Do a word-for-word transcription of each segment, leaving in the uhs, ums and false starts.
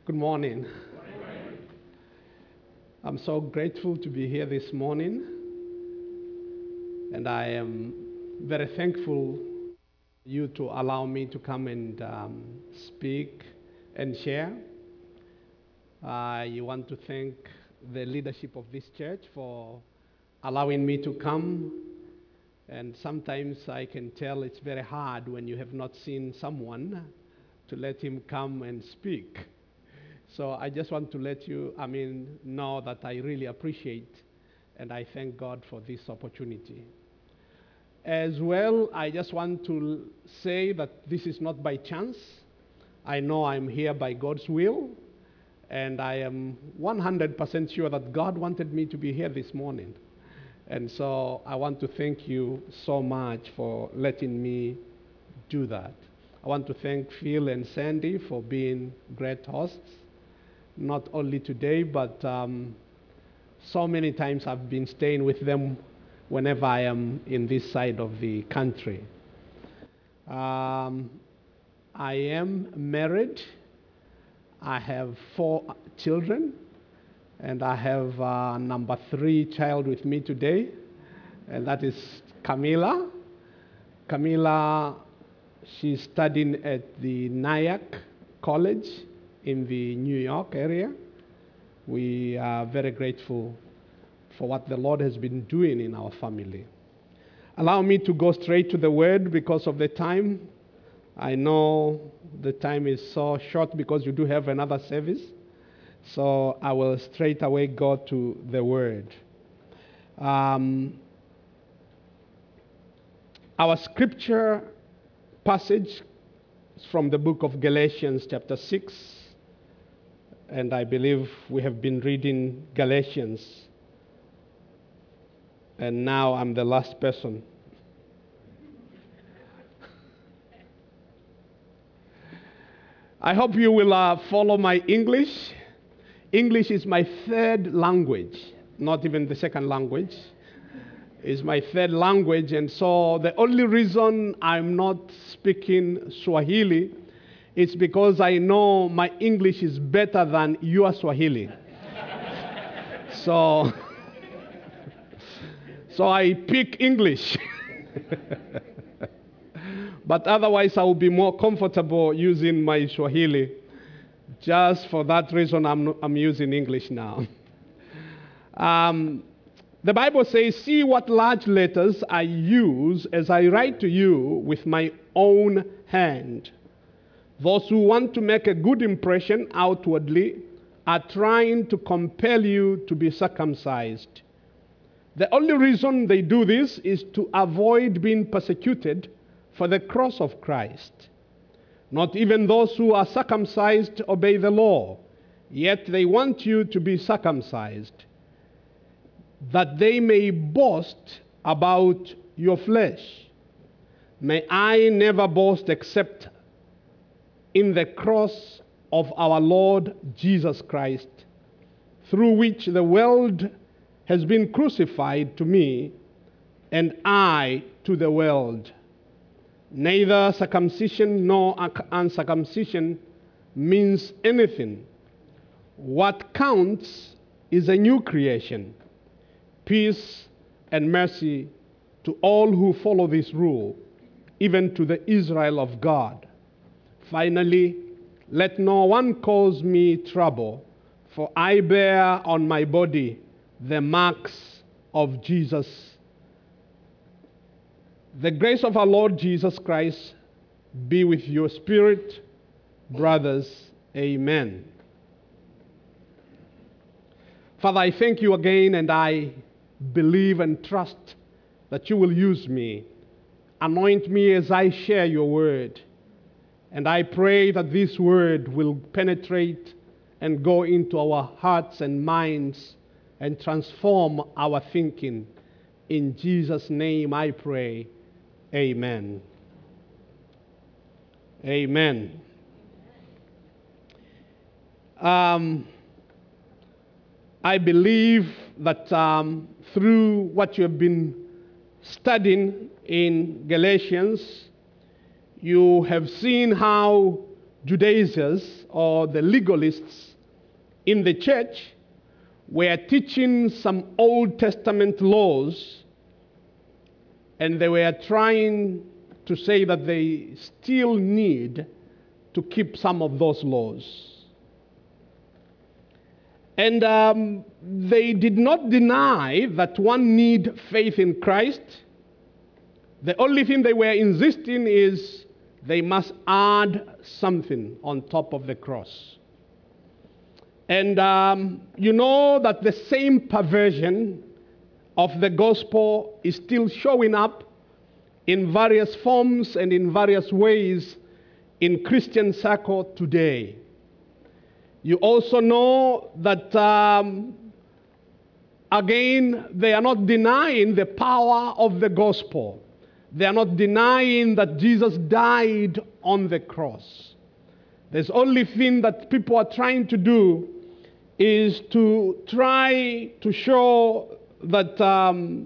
Good morning. I'm so grateful to be here this morning, and I am very thankful you to allow me to come and um, speak and share. I want to thank the leadership of this church for allowing me to come, and sometimes I can tell it's very hard when you have not seen someone to let him come and speak. So I just want to let you, I mean, know that I really appreciate and I thank God for this opportunity. As well, I just want to say that this is not by chance. I know I'm here by God's will, and I am one hundred percent sure that God wanted me to be here this morning. And so I want to thank you so much for letting me do that. I want to thank Phil and Sandy for being great hosts. Not only today, but um, so many times I've been staying with them whenever I am in this side of the country. Um, I am married. I have four children, and I have uh, number three child with me today, and that is Camila. Camila, she's studying at the Nyack College in the New York area. We are very grateful for what the Lord has been doing in our family. Allow me to go straight to the word because of the time. I know the time is so short because you do have another service. So I will straight away go to the word. Um, our scripture passage is from the book of Galatians chapter six. And I believe we have been reading Galatians. And now I'm the last person. I hope you will uh, follow my English. English is my third language, not even the second language. It's my third language, and so the only reason I'm not speaking Swahili is because I know my English is better than your Swahili. so, so I pick English. But otherwise, I will be more comfortable using my Swahili. Just for that reason, I'm, I'm using English now. Um, the Bible says, see what large letters I use as I write to you with my own hand. Those who want to make a good impression outwardly are trying to compel you to be circumcised. The only reason they do this is to avoid being persecuted for the cross of Christ. Not even those who are circumcised obey the law, yet they want you to be circumcised, that they may boast about your flesh. May I never boast except in the cross of our Lord Jesus Christ, through which the world has been crucified to me, and I to the world. Neither circumcision nor uncircumcision means anything. What counts is a new creation, peace and mercy to all who follow this rule, even to the Israel of God. Finally, let no one cause me trouble, for I bear on my body the marks of Jesus. The grace of our Lord Jesus Christ be with your spirit, brothers. Amen. Father, I thank you again, and I believe and trust that you will use me. Anoint me as I share your word. And I pray that this word will penetrate and go into our hearts and minds and transform our thinking. In Jesus' name I pray. Amen. Amen. Um, I believe that um, through what you have been studying in Galatians, you have seen how Judaizers or the legalists in the church were teaching some Old Testament laws, and they were trying to say that they still need to keep some of those laws. And um, they did not deny that one need faith in Christ. The only thing they were insisting is they must add something on top of the cross. And um, you know that the same perversion of the gospel is still showing up in various forms and in various ways in Christian circle today. You also know that, um, again, they are not denying the power of the gospel. They are not denying that Jesus died on the cross. There's only thing that people are trying to do is to try to show that, um,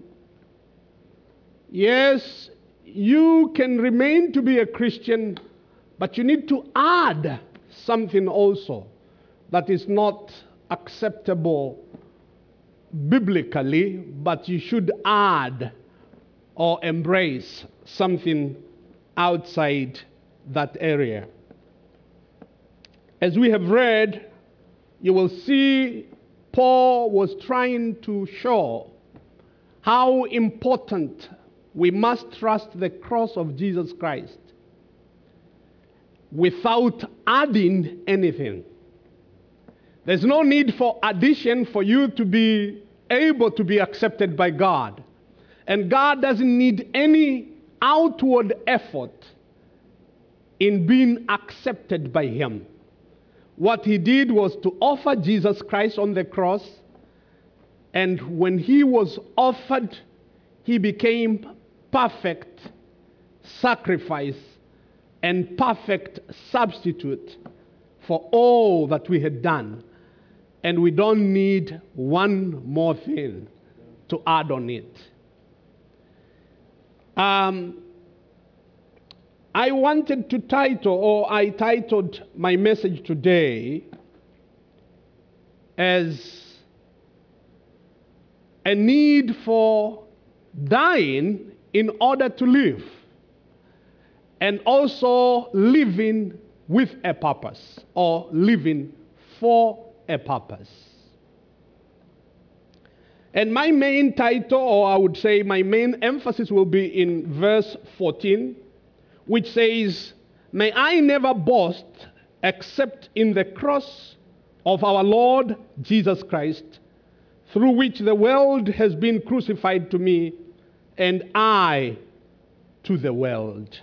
yes, you can remain to be a Christian, but you need to add something also that is not acceptable biblically, but you should add or embrace something outside that area. As we have read, you will see Paul was trying to show how important we must trust the cross of Jesus Christ without adding anything. There's no need for addition for you to be able to be accepted by God. And God doesn't need any outward effort in being accepted by Him. What He did was to offer Jesus Christ on the cross, and when He was offered, He became perfect sacrifice and perfect substitute for all that we had done. And we don't need one more thing to add on it. Um, I wanted to title, or I titled my message today as a need for dying in order to live, and also living with a purpose, or living for a purpose. And my main title, or I would say my main emphasis, will be in verse fourteen, which says, "May I never boast except in the cross of our Lord Jesus Christ, through which the world has been crucified to me, and I to the world."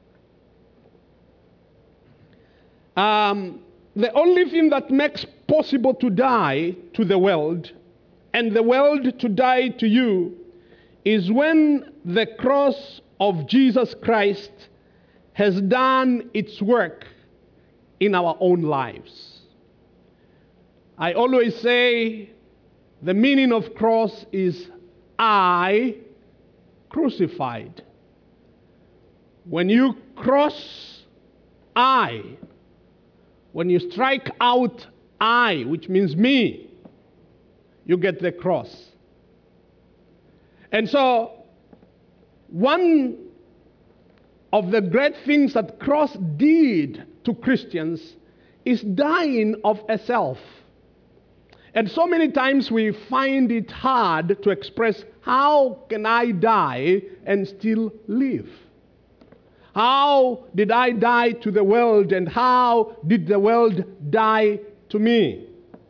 Um, the only thing that makes possible to die to the world and the world to die to you is when the cross of Jesus Christ has done its work in our own lives. I always say the meaning of cross is I crucified. When you cross I, when you strike out I, which means me, you get the cross. And so, one of the great things that cross did to Christians is dying of a self. And so many times we find it hard to express, how can I die and still live? How did I die to the world, and how did the world die to me?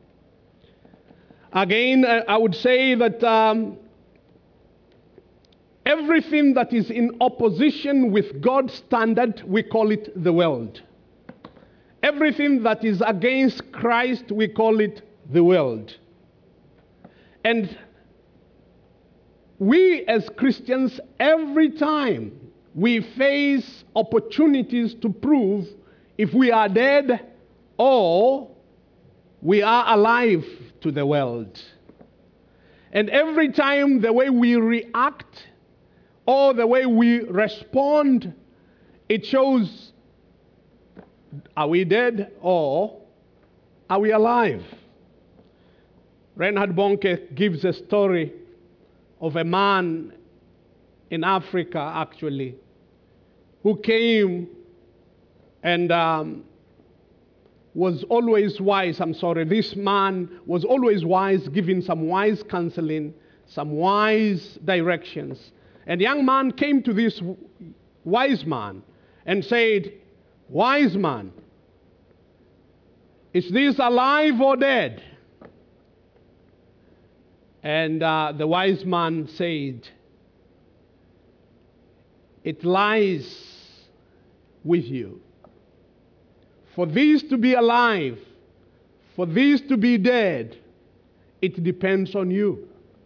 Again, I would say that um, everything that is in opposition with God's standard, we call it the world. Everything that is against Christ, we call it the world. And we as Christians, every time we face opportunities to prove if we are dead or we are alive to the world. And every time the way we react or the way we respond, it shows Are we dead or are we alive? Reinhard Bonnke gives a story of a man in Africa, actually, who came and um, was always wise. I'm sorry, this man was always wise, giving some wise counseling, some wise directions. And the young man came to this wise man and said, "Wise man, is this alive or dead?" And uh, the wise man said, "It lies with you. For this to be alive, for this to be dead, it depends on you."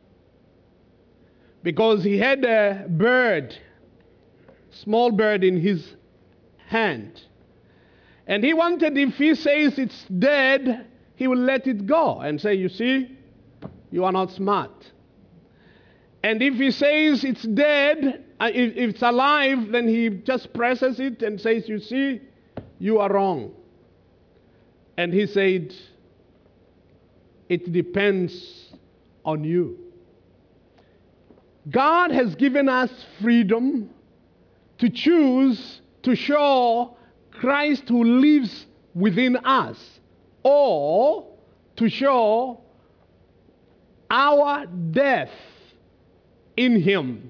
Because he had a bird, small bird in his hand. And he wanted, if he says it's dead, he will let it go and say, "You see, you are not smart." And if he says it's dead, uh, if, if it's alive, then he just presses it and says, "You see, you are wrong." And he said, "It depends on you." God has given us freedom to choose to show Christ who lives within us, or to show our death in him.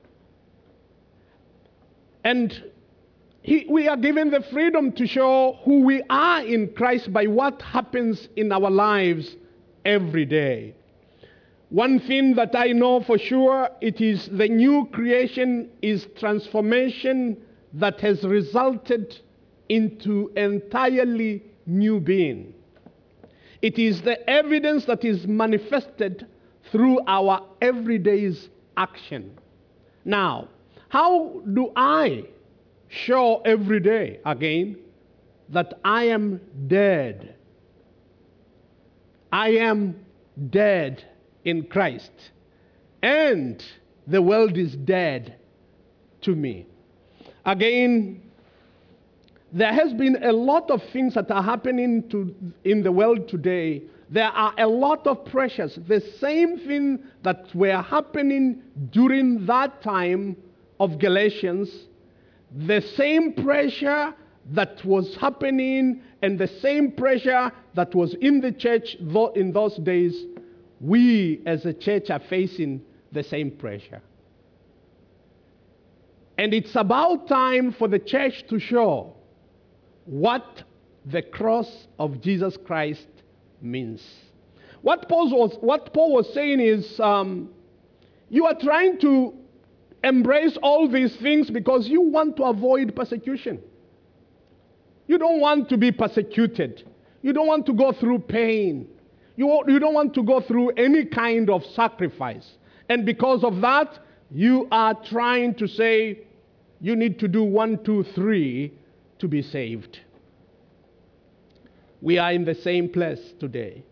And he, we are given the freedom to show who we are in Christ by what happens in our lives every day. One thing that I know for sure, it is the new creation is transformation that has resulted into entirely new being. It is the evidence that is manifested through our everyday's action. Now, how do I show every day, again, that I am dead? I am dead in Christ, and the world is dead to me. Again, there has been a lot of things that are happening to, in the world today. There are a lot of pressures. The same thing that were happening during that time of Galatians, the same pressure that was happening and the same pressure that was in the church in those days, we as a church are facing the same pressure. And it's about time for the church to show what the cross of Jesus Christ means. What Paul was, what Paul was saying is, um, you are trying to embrace all these things because you want to avoid persecution. You don't want to be persecuted. You don't want to go through pain. You, you don't want to go through any kind of sacrifice. And because of that, you are trying to say you need to do one, two, three to be saved. We are in the same place today.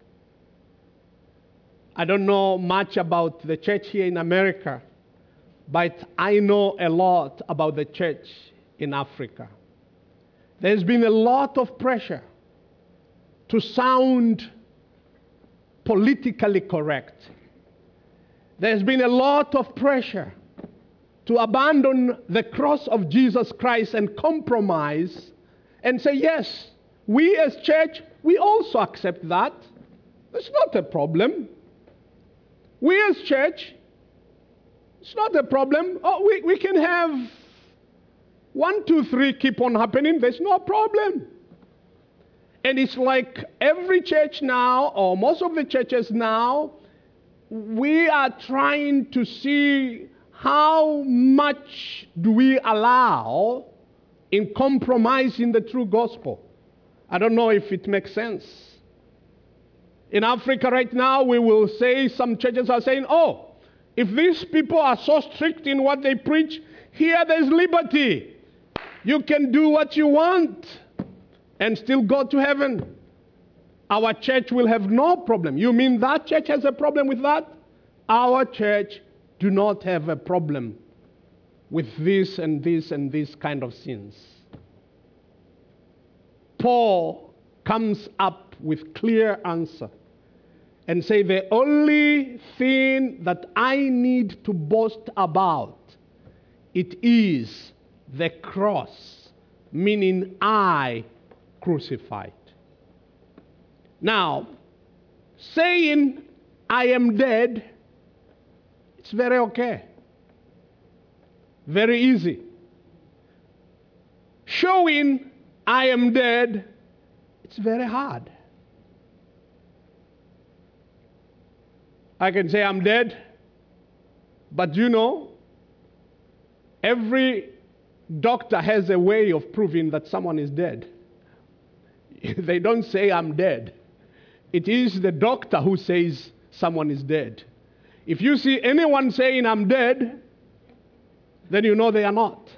I don't know much about the church here in America, but I know a lot about the church in Africa. There's been a lot of pressure to sound politically correct. There's been a lot of pressure to abandon the cross of Jesus Christ and compromise and say, yes, we as church, we also accept that. It's not a problem. We as church, it's not a problem. Oh, we, we can have one, two, three keep on happening. There's no problem. And it's like every church now, or most of the churches now, we are trying to see how much do we allow in compromising the true gospel. I don't know if it makes sense. In Africa right now, we will say, some churches are saying, oh, if these people are so strict in what they preach, here there's liberty. You can do what you want and still go to heaven. Our church will have no problem. You mean that church has a problem with that? Our church do not have a problem with this and this and this kind of sins. Paul comes up with clear answer and say, the only thing that I need to boast about, it is the cross, meaning I crucified. Now, saying I am dead, it's very okay. Very easy. Showing I am dead, it's very hard. I can say I'm dead, but you know, every doctor has a way of proving that someone is dead. They don't say I'm dead. It is the doctor who says someone is dead. If you see anyone saying I'm dead, then you know they are not.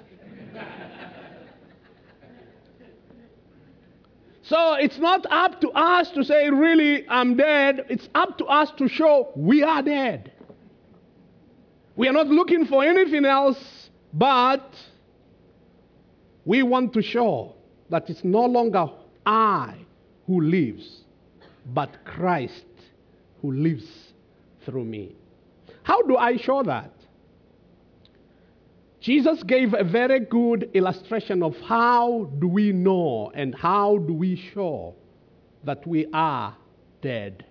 So it's not up to us to say, really, I'm dead. It's up to us to show we are dead. We are not looking for anything else, but we want to show that it's no longer I who lives, but Christ who lives through me. How do I show that? Jesus gave a very good illustration of how do we know and how do we show that we are dead.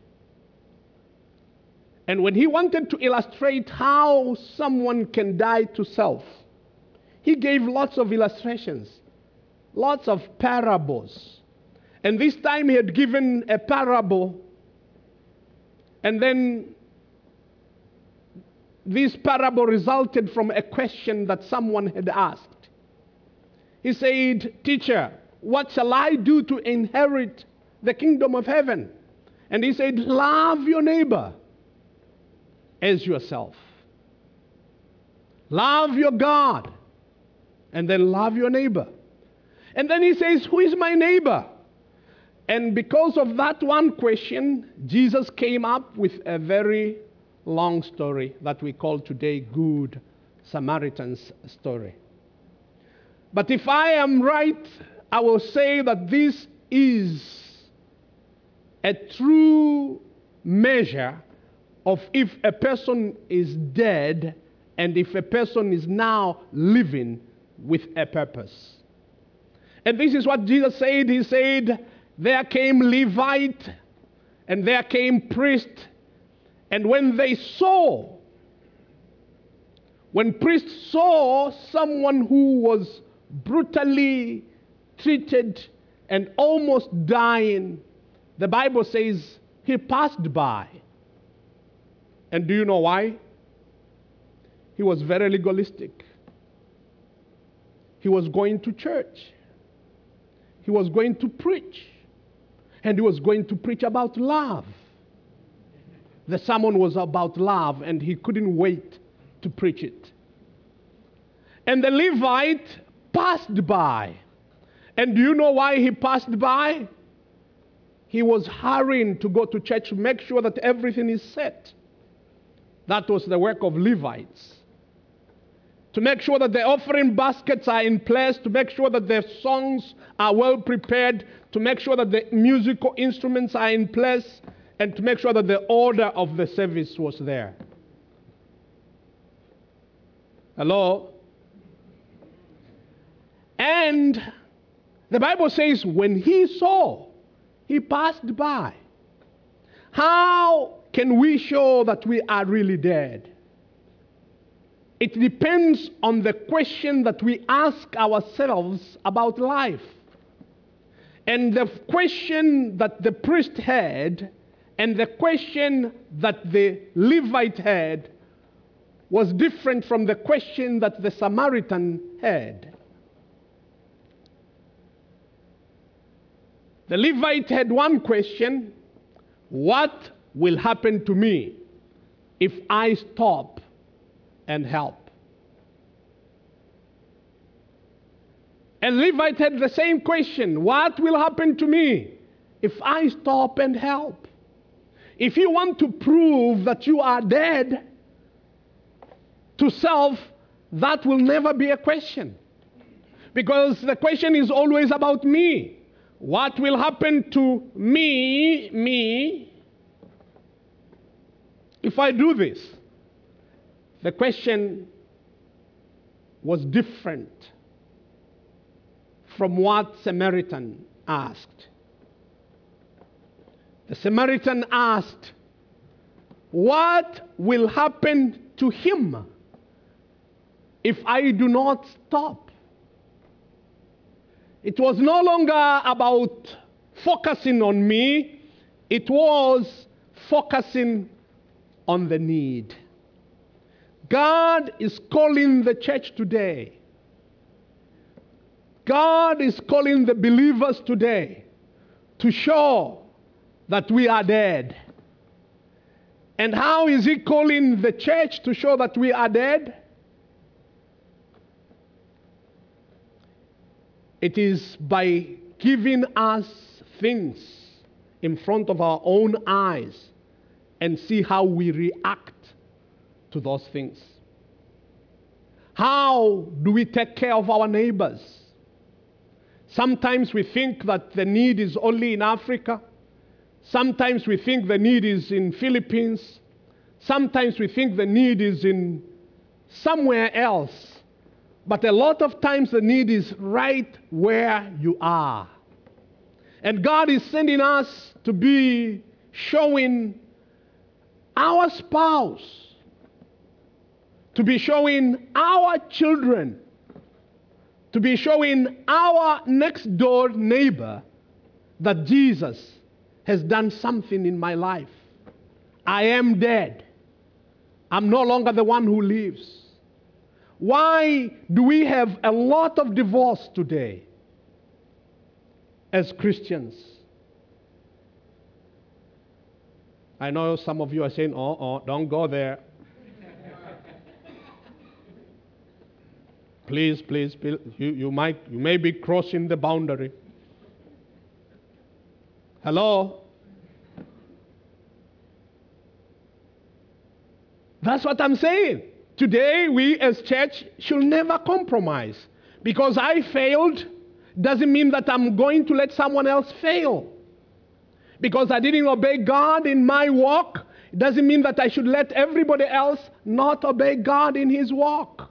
And when he wanted to illustrate how someone can die to self, he gave lots of illustrations, lots of parables. And this time he had given a parable, and then this parable resulted from a question that someone had asked. He said, "Teacher, what shall I do to inherit the kingdom of heaven?" And he said, "Love your neighbor as yourself. Love your God, and then love your neighbor." And then he says, "Who is my neighbor?" And because of that one question, Jesus came up with a very long story that we call today Good Samaritan's story. But if I am right, I will say that this is a true measure of if a person is dead and if a person is now living with a purpose. And this is what Jesus said. He said, there came Levite and there came priest. And when they saw, when priests saw someone who was brutally treated and almost dying, the Bible says he passed by. And do you know why? He was very legalistic. He was going to church. He was going to preach. And he was going to preach about love. The sermon was about love, and he couldn't wait to preach it. And the Levite passed by. And do you know why he passed by? He was hurrying to go to church to make sure that everything is set. That was the work of Levites. To make sure that the offering baskets are in place, to make sure that the songs are well prepared, to make sure that the musical instruments are in place, and to make sure that the order of the service was there. Hello? And the Bible says when he saw, he passed by. How can we show that we are really dead? It depends on the question that we ask ourselves about life. And the question that the priest had and the question that the Levite had was different from the question that the Samaritan had. The Levite had one question: what will happen to me if I stop and help? And Levite had the same question: what will happen to me if I stop and help? If you want to prove that you are dead to self, that will never be a question. Because the question is always about me. What will happen to me, me, if I do this? The question was different from what Samaritan asked. The Samaritan asked, what will happen to him if I do not stop? It was no longer about focusing on me. It was focusing on the need. God is calling the church today. God is calling the believers today to show that we are dead. And how is he calling the church to show that we are dead? It is by giving us things in front of our own eyes and see how we react to those things. How do we take care of our neighbors? Sometimes we think that the need is only in Africa. Sometimes we think the need is in Philippines. Sometimes we think the need is in somewhere else. But a lot of times the need is right where you are. And God is sending us to be showing our spouse, to be showing our children, to be showing our next door neighbor that Jesus has done something in my life. I am dead. I'm no longer the one who lives. Why do we have a lot of divorce today as Christians? I know some of you are saying, oh, oh, don't go there. Please, please, please, you, you, might, you may be crossing the boundary. Hello? That's what I'm saying. Today, we as church should never compromise. Because I failed doesn't mean that I'm going to let someone else fail. Because I didn't obey God in my walk, it doesn't mean that I should let everybody else not obey God in his walk.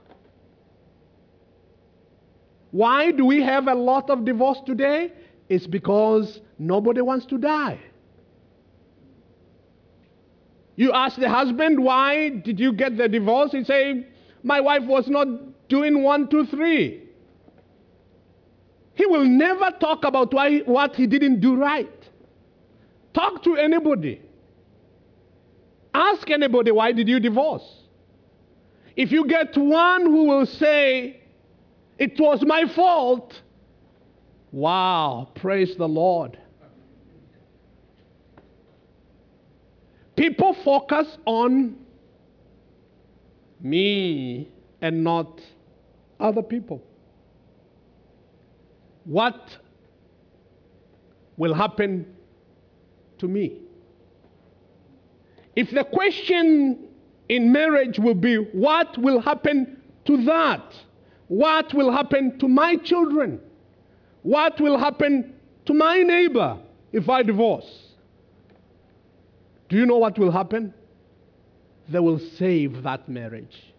Why do we have a lot of divorce today? It's because nobody wants to die. You ask the husband, why did you get the divorce? He say, my wife was not doing one, two, three. He will never talk about why, what he didn't do right. Talk to anybody. Ask anybody, why did you divorce? If you get one who will say, it was my fault, wow, praise the Lord. People focus on me and not other people. What will happen to me? If the question in marriage will be, what will happen to that? What will happen to my children? What will happen to my neighbor if I divorce? Do you know what will happen? They will save that marriage.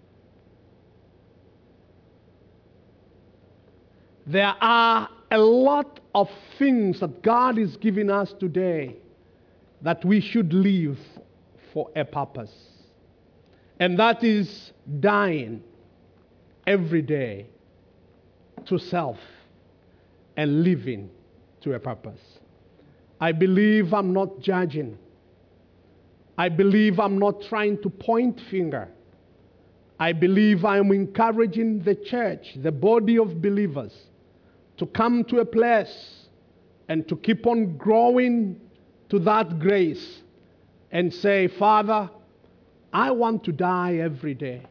There are a lot of things that God is giving us today that we should live for a purpose. And that is dying every day to self and living to a purpose. I believe I'm not judging. I believe I'm not trying to point finger. I believe I'm encouraging the church, the body of believers, to come to a place and to keep on growing to that grace and say, Father, I want to die every day.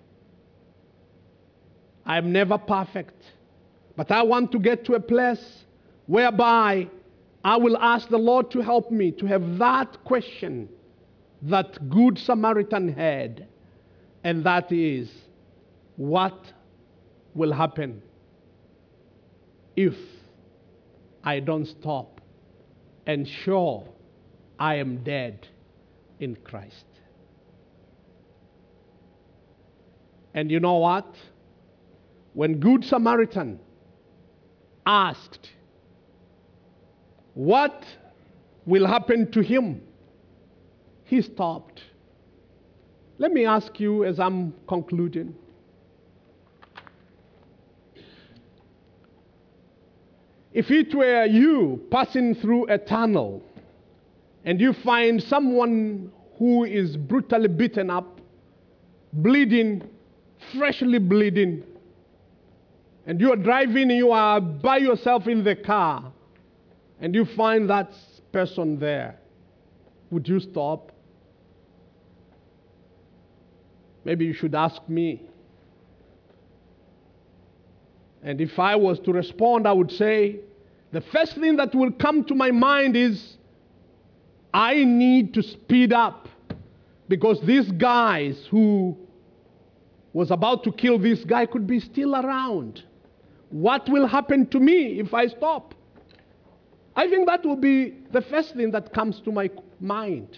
I'm never perfect, but I want to get to a place whereby I will ask the Lord to help me to have that question that Good Samaritan had, and that is, what will happen if I don't stop and sure I am dead in Christ. And you know what? When Good Samaritan asked, what will happen to him? He stopped. Let me ask you as I'm concluding. If it were you passing through a tunnel and you find someone who is brutally beaten up, bleeding, freshly bleeding, and you are driving, you are by yourself in the car, and you find that person there, would you stop? Maybe you should ask me. And if I was to respond, I would say, the first thing that will come to my mind is, I need to speed up, because these guys who was about to kill this guy could be still around. What will happen to me if I stop? I think that will be the first thing that comes to my mind.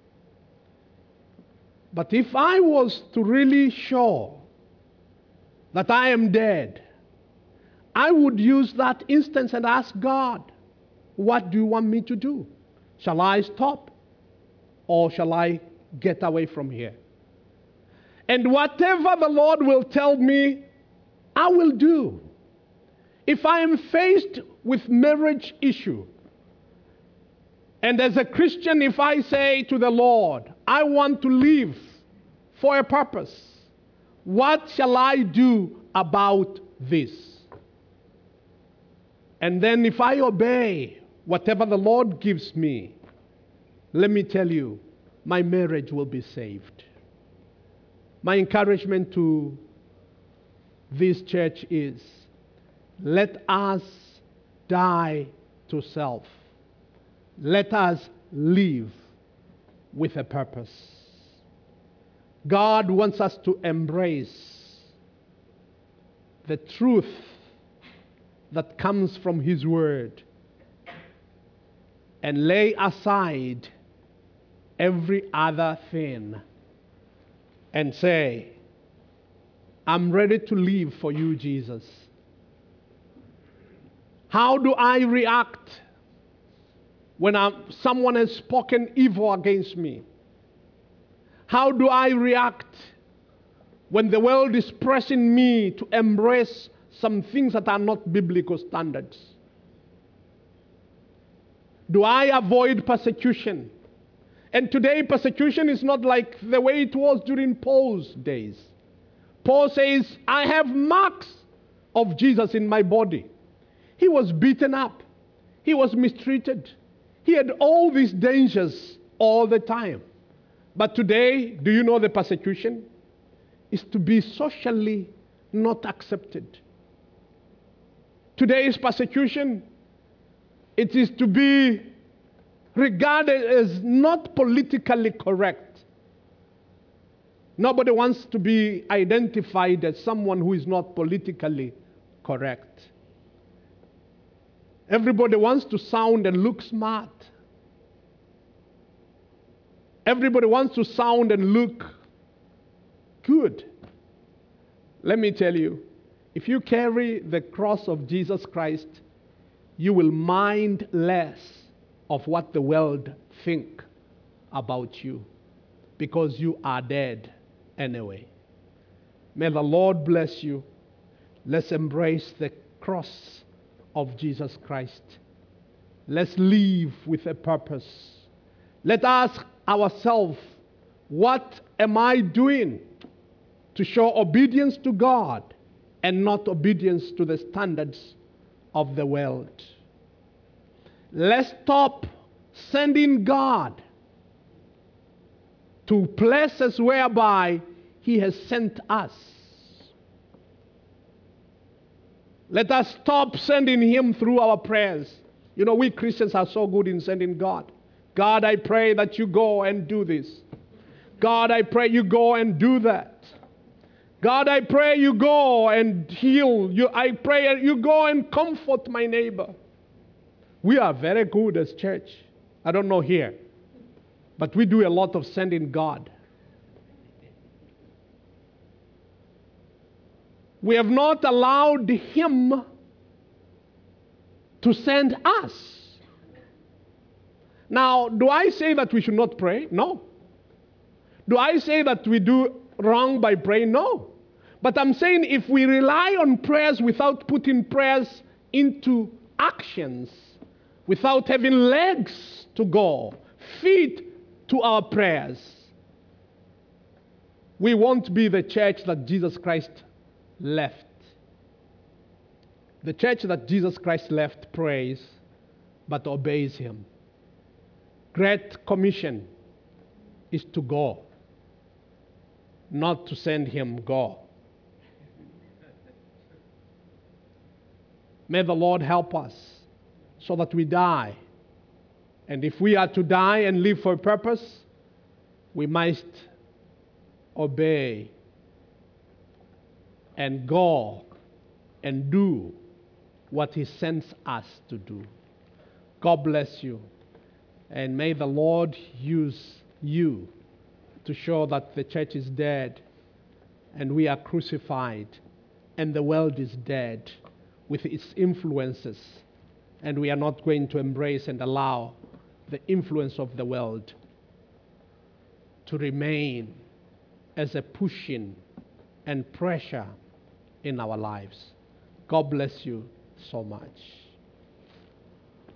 But if I was to really show that I am dead, I would use that instance and ask God, what do you want me to do? Shall I stop? Or shall I get away from here? And whatever the Lord will tell me, I will do. If I am faced with marriage issue, and as a Christian, if I say to the Lord, I want to live for a purpose, what shall I do about this? And then if I obey whatever the Lord gives me, let me tell you, my marriage will be saved. My encouragement to this church is, let us die to self. Let us live with a purpose. God wants us to embrace the truth that comes from His Word and lay aside every other thing and say, I'm ready to live for you, Jesus. How do I react when I'm, someone has spoken evil against me? How do I react when the world is pressing me to embrace some things that are not biblical standards? Do I avoid persecution? And today, persecution is not like the way it was during Paul's days. Paul says, I have marks of Jesus in my body. He was beaten up. He was mistreated. He had all these dangers all the time. But today, do you know the persecution? Is to be socially not accepted. Today's persecution, it is to be regarded as not politically correct. Nobody wants to be identified as someone who is not politically correct. Everybody wants to sound and look smart. Everybody wants to sound and look good. Let me tell you, if you carry the cross of Jesus Christ, you will mind less of what the world think about you, because you are dead anyway. May the Lord bless you. Let's embrace the cross of Jesus Christ. Let's live with a purpose. Let us ask ourselves, what am I doing to show obedience to God and not obedience to the standards of the world? Let's stop sending God to places whereby He has sent us. Let us stop sending Him through our prayers. You know, we Christians are so good in sending God. God, I pray that you go and do this. God, I pray you go and do that. God, I pray you go and heal. You, I pray you go and comfort my neighbor. We are very good as church. I don't know here. But we do a lot of sending God. We have not allowed Him to send us. Now, do I say that we should not pray? No. Do I say that we do wrong by praying? No. But I'm saying if we rely on prayers without putting prayers into actions, without having legs to go, feet to our prayers, we won't be the church that Jesus Christ left. The church that Jesus Christ left prays, but obeys Him. Great Commission is to go, not to send Him go. May the Lord help us so that we die. And if we are to die and live for a purpose, we must obey and go and do what He sends us to do. God bless you. And may the Lord use you to show that the church is dead and we are crucified and the world is dead with its influences, and we are not going to embrace and allow the influence of the world to remain as a pushing and pressure in our lives. God bless you so much.